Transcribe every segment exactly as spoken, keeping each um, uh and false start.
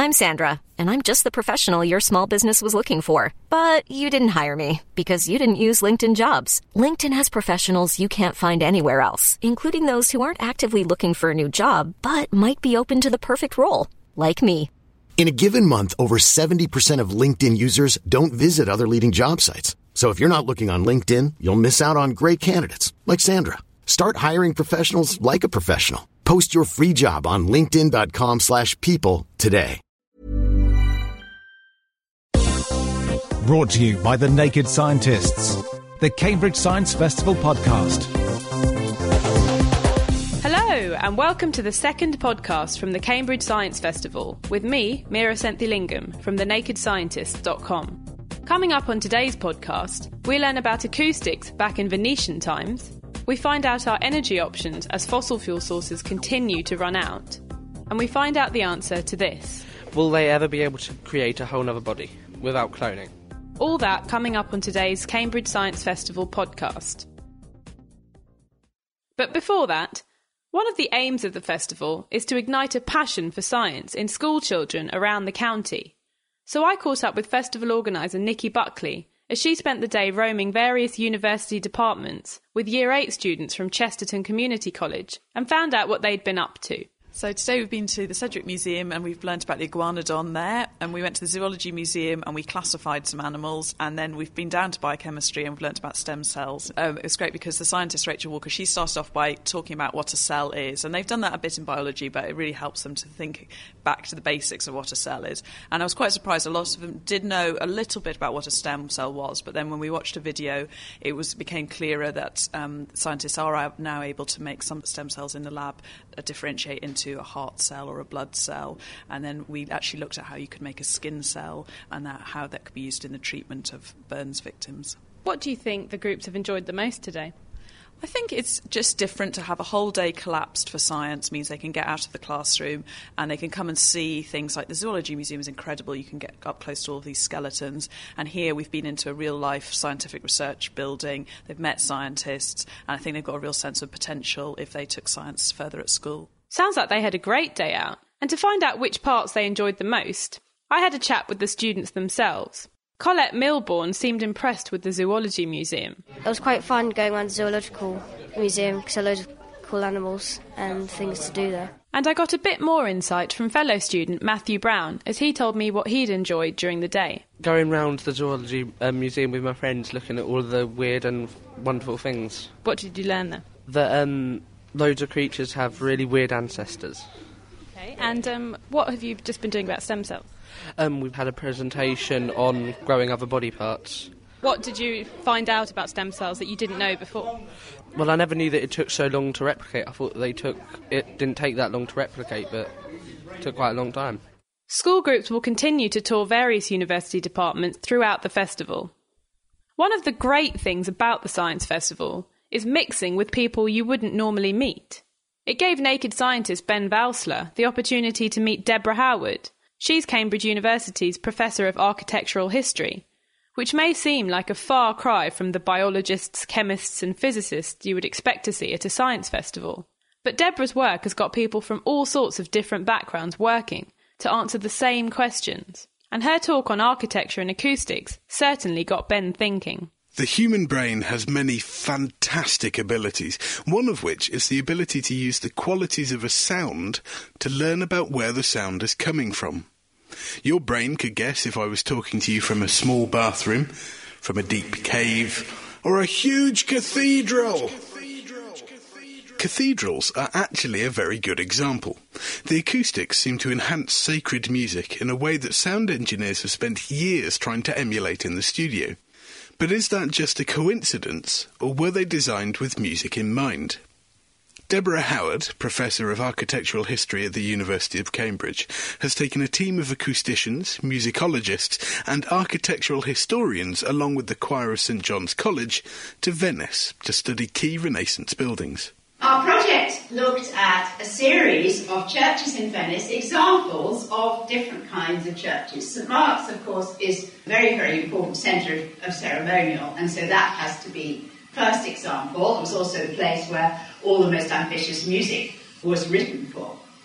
I'm Sandra, and I'm just the professional your small business was looking for. But you didn't hire me because you didn't use LinkedIn Jobs. LinkedIn has professionals you can't find anywhere else, including those who aren't actively looking for a new job, but might be open to the perfect role, like me. In a given month, over seventy percent of LinkedIn users don't visit other leading job sites. So if you're not looking on LinkedIn, you'll miss out on great candidates like Sandra. Start hiring professionals like a professional. Post your free job on linkedin.com slash people today. Brought to you by The Naked Scientists, the Cambridge Science Festival podcast. Hello, and welcome to the second podcast from the Cambridge Science Festival with me, Meera Senthilingam, from the naked scientists dot com. Coming up on today's podcast, we learn about acoustics back in Venetian times, we find out our energy options as fossil fuel sources continue to run out, and we find out the answer to this. Will they ever be able to create a whole other body without cloning? All that coming up on today's Cambridge Science Festival podcast. But before that, one of the aims of the festival is to ignite a passion for science in school children around the county. So I caught up with festival organiser Nikki Buckley as she spent the day roaming various university departments with Year eight students from Chesterton Community College and found out what they'd been up to. So today we've been to the Cedric Museum and we've learnt about the iguanodon there, and we went to the Zoology Museum and we classified some animals, and then we've been down to biochemistry and we've learnt about stem cells. Um, it was great because the scientist Rachel Walker, she started off by talking about what a cell is, and they've done that a bit in biology, but it really helps them to think back to the basics of what a cell is. And I was quite surprised, a lot of them did know a little bit about what a stem cell was, but then when we watched a video, it was became clearer that um, scientists are now able to make some stem cells in the lab uh, differentiate into a heart cell or a blood cell, and then we actually looked at how you could make a skin cell and that, how that could be used in the treatment of burns victims. What do you think the groups have enjoyed the most today? I think it's just different to have a whole day collapsed for science. Means they can get out of the classroom and they can come and see things like the Zoology Museum is incredible. You can get up close to all of these skeletons. And here we've been into a real-life scientific research building. They've met scientists, and I think they've got a real sense of potential if they took science further at school. Sounds like they had a great day out. And to find out which parts they enjoyed the most, I had a chat with the students themselves. Colette Milbourne seemed impressed with the Zoology Museum. It was quite fun going around the Zoological Museum because there are loads of cool animals and things to do there. And I got a bit more insight from fellow student Matthew Brown as he told me what he'd enjoyed during the day. Going round the Zoology uh, Museum with my friends, looking at all the weird and wonderful things. What did you learn there? That um, loads of creatures have really weird ancestors. Okay, and um, what have you just been doing about stem cells? Um, we've had a presentation on growing other body parts. What did you find out about stem cells that you didn't know before? Well, I never knew that it took so long to replicate. I thought they took it didn't take that long to replicate, but it took quite a long time. School groups will continue to tour various university departments throughout the festival. One of the great things about the Science Festival is mixing with people you wouldn't normally meet. It gave Naked Scientist Ben Valsler the opportunity to meet Deborah Howard. She's Cambridge University's Professor of Architectural History, which may seem like a far cry from the biologists, chemists and physicists you would expect to see at a science festival. But Deborah's work has got people from all sorts of different backgrounds working to answer the same questions. And her talk on architecture and acoustics certainly got Ben thinking. The human brain has many fantastic abilities, one of which is the ability to use the qualities of a sound to learn about where the sound is coming from. Your brain could guess if I was talking to you from a small bathroom, from a deep cave, or a huge cathedral. Cathedrals are actually a very good example. The acoustics seem to enhance sacred music in a way that sound engineers have spent years trying to emulate in the studio. But is that just a coincidence, or were they designed with music in mind? Deborah Howard, Professor of Architectural History at the University of Cambridge, has taken a team of acousticians, musicologists and architectural historians along with the choir of St John's College to Venice to study key Renaissance buildings. Our project looked at a series of churches in Venice, examples of different kinds of churches. St Mark's, of course, is a very, very important centre of ceremonial, and so that has to be first example. It was also the place where all the most ambitious music was written for.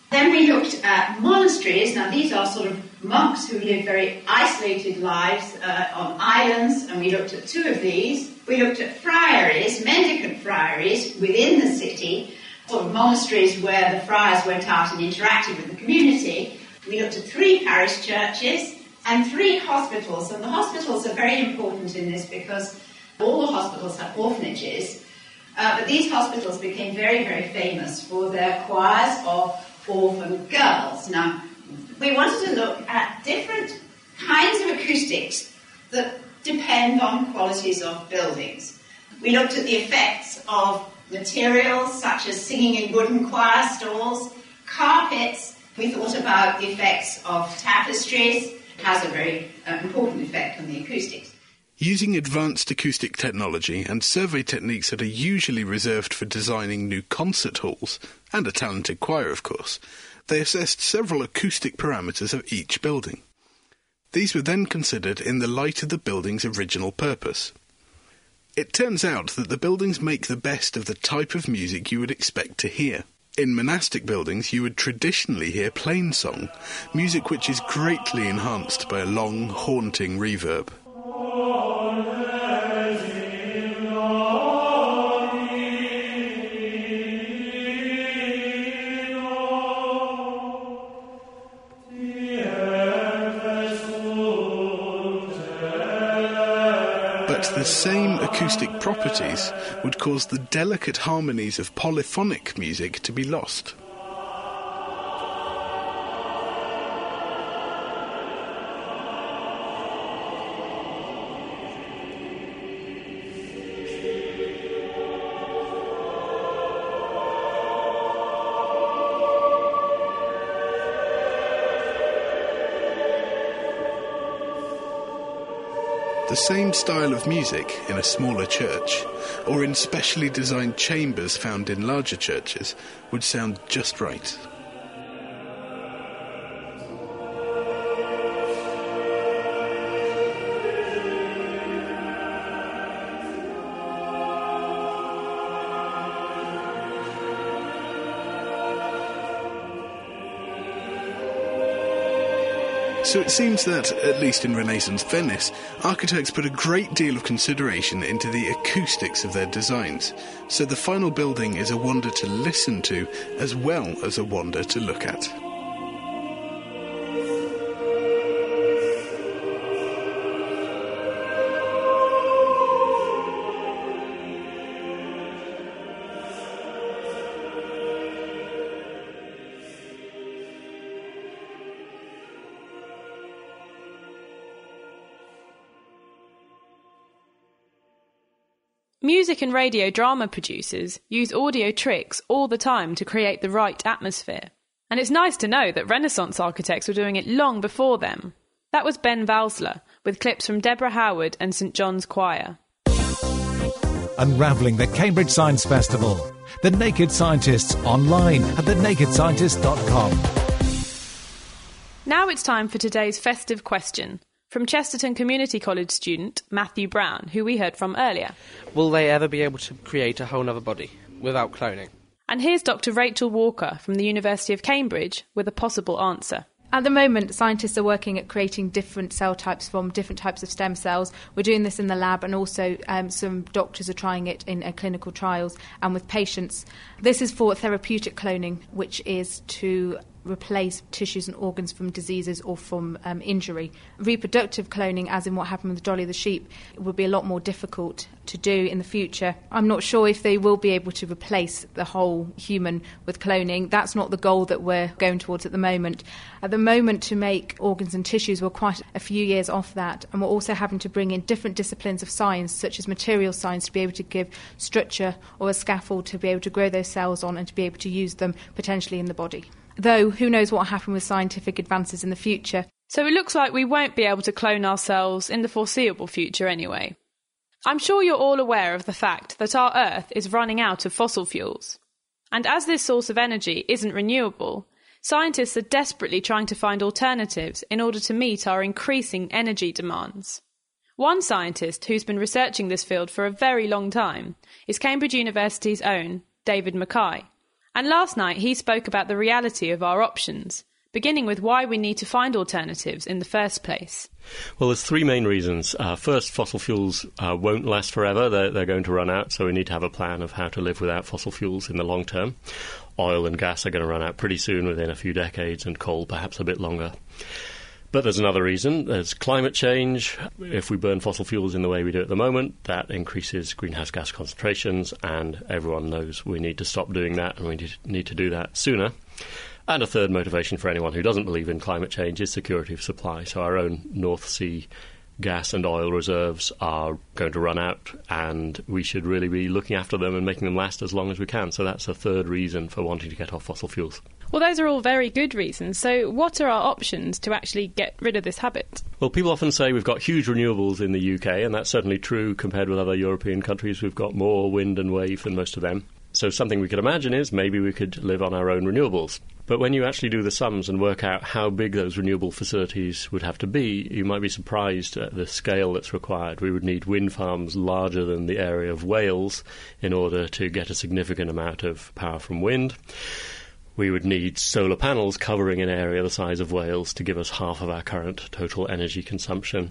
Then we looked at monasteries. Now, these are sort of monks who live very isolated lives uh, on islands, and we looked at two of these. We looked at friaries, mendicant friaries within the city, sort of monasteries where the friars went out and interacted with the community. We looked at three parish churches and three hospitals, and the hospitals are very important in this because all the hospitals have orphanages, uh, but these hospitals became very, very famous for their choirs of orphan girls. Now, we wanted to look at different kinds of acoustics that depend on qualities of buildings. We looked at the effects of materials such as singing in wooden choir stalls, carpets. We thought about the effects of tapestries. It has a very uh, important effect on the acoustics. Using advanced acoustic technology and survey techniques that are usually reserved for designing new concert halls, and a talented choir, of course, they assessed several acoustic parameters of each building. These were then considered in the light of the building's original purpose. It turns out that the buildings make the best of the type of music you would expect to hear. In monastic buildings, you would traditionally hear plain song, music which is greatly enhanced by a long, haunting reverb. The same acoustic properties would cause the delicate harmonies of polyphonic music to be lost. The same style of music in a smaller church, or in specially designed chambers found in larger churches, would sound just right. So it seems that, at least in Renaissance Venice, architects put a great deal of consideration into the acoustics of their designs, so the final building is a wonder to listen to as well as a wonder to look at. Music and radio drama producers use audio tricks all the time to create the right atmosphere. And it's nice to know that Renaissance architects were doing it long before them. That was Ben Valsler, with clips from Deborah Howard and St John's Choir. Unravelling the Cambridge Science Festival. The Naked Scientists online at the naked scientist dot com. Now it's time for today's festive question, from Chesterton Community College student Matthew Brown, who we heard from earlier. Will they ever be able to create a whole other body without cloning? And here's Doctor Rachel Walker from the University of Cambridge with a possible answer. At the moment, scientists are working at creating different cell types from different types of stem cells. We're doing this in the lab, and also um, some doctors are trying it in uh, clinical trials and with patients. This is for therapeutic cloning, which is to replace tissues and organs from diseases or from um, injury. Reproductive cloning, as in what happened with Dolly the sheep, would be a lot more difficult to do in the future. I'm not sure if they will be able to replace the whole human with cloning. That's not the goal that we're going towards at the moment. At the moment, to make organs and tissues, we're quite a few years off that, and we're also having to bring in different disciplines of science, such as material science, to be able to give structure or a scaffold to be able to grow those cells on and to be able to use them potentially in the body. Though, who knows what will happen with scientific advances in the future. So it looks like we won't be able to clone ourselves in the foreseeable future anyway. I'm sure you're all aware of the fact that our Earth is running out of fossil fuels. And as this source of energy isn't renewable, scientists are desperately trying to find alternatives in order to meet our increasing energy demands. One scientist who's been researching this field for a very long time is Cambridge University's own David Mackay. And last night he spoke about the reality of our options, beginning with why we need to find alternatives in the first place. Well, there's three main reasons. Uh, first, fossil fuels uh, won't last forever. They're, they're going to run out, so we need to have a plan of how to live without fossil fuels in the long term. Oil and gas are going to run out pretty soon, within a few decades, and coal perhaps a bit longer. But there's another reason. There's climate change. If we burn fossil fuels in the way we do at the moment, that increases greenhouse gas concentrations, and everyone knows we need to stop doing that, and we need to do that sooner. And a third motivation for anyone who doesn't believe in climate change is security of supply. So our own North Sea gas and oil reserves are going to run out, and we should really be looking after them and making them last as long as we can. So that's a third reason for wanting to get off fossil fuels. Well, those are all very good reasons. So what are our options to actually get rid of this habit? Well, people often say we've got huge renewables in the U K, and that's certainly true compared with other European countries. We've got more wind and wave than most of them. So something we could imagine is maybe we could live on our own renewables. But when you actually do the sums and work out how big those renewable facilities would have to be, you might be surprised at the scale that's required. We would need wind farms larger than the area of Wales in order to get a significant amount of power from wind. We would need solar panels covering an area the size of Wales to give us half of our current total energy consumption.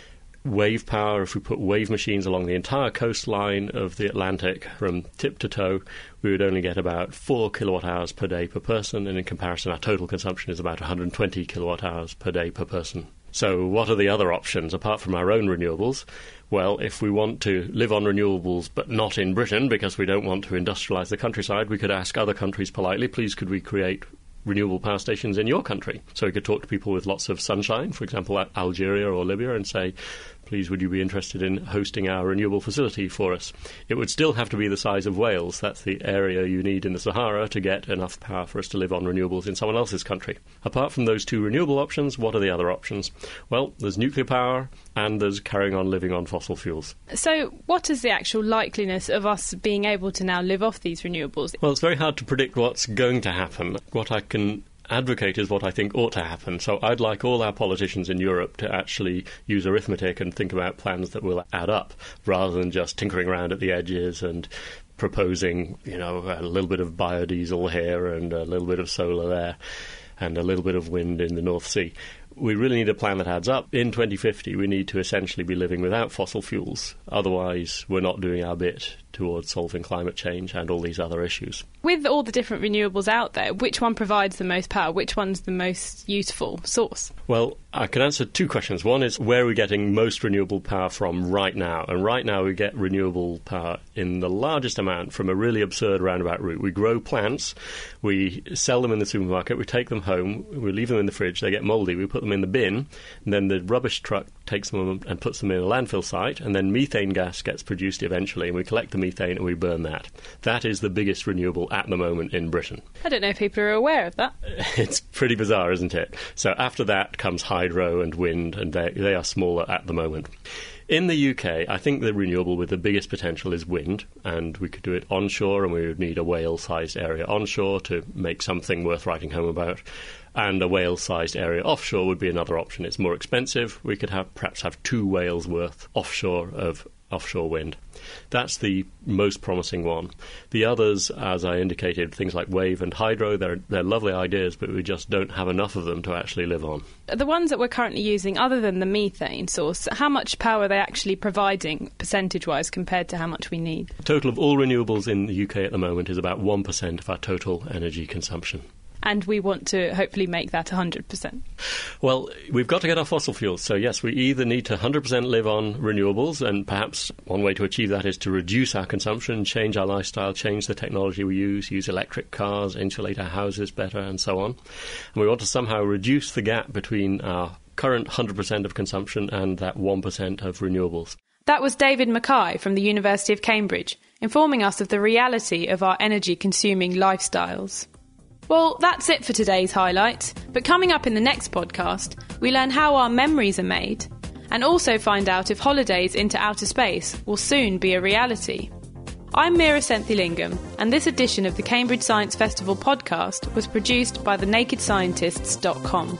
Wave power, if we put wave machines along the entire coastline of the Atlantic from tip to toe, we would only get about four kilowatt hours per day per person, and in comparison our total consumption is about one hundred twenty kilowatt hours per day per person. So what are the other options apart from our own renewables? Well, if we want to live on renewables but not in Britain because we don't want to industrialise the countryside, we could ask other countries politely, please could we create renewable power stations in your country? So we could talk to people with lots of sunshine, for example, at Algeria or Libya, and say, please, would you be interested in hosting our renewable facility for us? It would still have to be the size of Wales. That's the area you need in the Sahara to get enough power for us to live on renewables in someone else's country. Apart from those two renewable options, what are the other options? Well, there's nuclear power and there's carrying on living on fossil fuels. So what is the actual likeliness of us being able to now live off these renewables? Well, it's very hard to predict what's going to happen. What I can advocate is what I think ought to happen. So I'd like all our politicians in Europe to actually use arithmetic and think about plans that will add up, rather than just tinkering around at the edges and proposing, you know, a little bit of biodiesel here and a little bit of solar there and a little bit of wind in the North Sea. We really need a plan that adds up. In twenty fifty, we need to essentially be living without fossil fuels. Otherwise, we're not doing our bit towards solving climate change and all these other issues. With all the different renewables out there, which one provides the most power? Which one's the most useful source? Well, I can answer two questions. One is, where are we getting most renewable power from right now? And right now we get renewable power in the largest amount from a really absurd roundabout route. We grow plants, we sell them in the supermarket, we take them home, we leave them in the fridge, they get mouldy, we put them in the bin, and then the rubbish truck takes them and puts them in a landfill site, and then methane gas gets produced eventually, and we collect the methane and we burn that. That is the biggest renewable at the moment in Britain. I don't know if people are aware of that. It's pretty bizarre, isn't it? So after that comes hydro and wind, and they, they are smaller at the moment. In the U K, I think the renewable with the biggest potential is wind, and we could do it onshore, and we would need a Wales-sized area onshore to make something worth writing home about. And a Wales-sized area offshore would be another option. It's more expensive. We could have perhaps have two Wales worth offshore of offshore wind. That's the most promising one. The others, as I indicated, things like wave and hydro, they're, they're lovely ideas, but we just don't have enough of them to actually live on. The ones that we're currently using, other than the methane source, how much power are they actually providing percentage-wise compared to how much we need? The total of all renewables in the U K at the moment is about one percent of our total energy consumption. And we want to hopefully make that one hundred percent. Well, we've got to get off fossil fuels. So, yes, we either need to one hundred percent live on renewables, and perhaps one way to achieve that is to reduce our consumption, change our lifestyle, change the technology we use, use electric cars, insulate our houses better, and so on. And we want to somehow reduce the gap between our current one hundred percent of consumption and that one percent of renewables. That was David Mackay from the University of Cambridge, informing us of the reality of our energy-consuming lifestyles. Well, that's it for today's highlight, but coming up in the next podcast, we learn how our memories are made, and also find out if holidays into outer space will soon be a reality. I'm Mira Senthilingam, and this edition of the Cambridge Science Festival podcast was produced by the naked scientists dot com.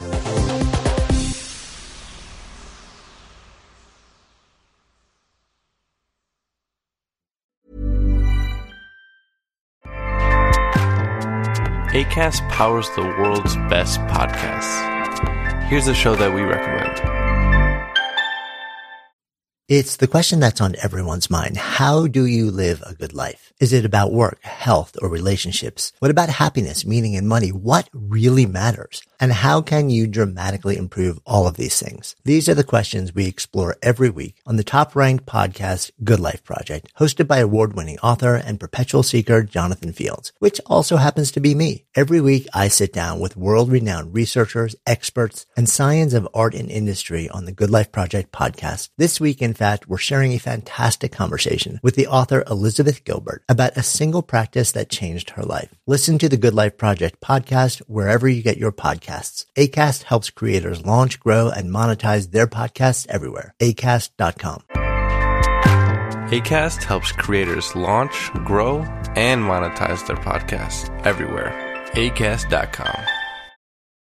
Acast powers the world's best podcasts. Here's a show that we recommend. It's the question that's on everyone's mind. How do you live a good life? Is it about work, health, or relationships? What about happiness, meaning, and money? What really matters? And how can you dramatically improve all of these things? These are the questions we explore every week on the top-ranked podcast, Good Life Project, hosted by award-winning author and perpetual seeker Jonathan Fields, which also happens to be me. Every week, I sit down with world-renowned researchers, experts, and science of art and industry on the Good Life Project podcast. This week, in fact, we're sharing a fantastic conversation with the author Elizabeth Gilbert about a single practice that changed her life. Listen to the Good Life Project podcast wherever you get your podcasts. Acast helps creators launch, grow, and monetize their podcasts everywhere. Acast dot com. Acast helps creators launch, grow, and monetize their podcasts everywhere. Acast dot com.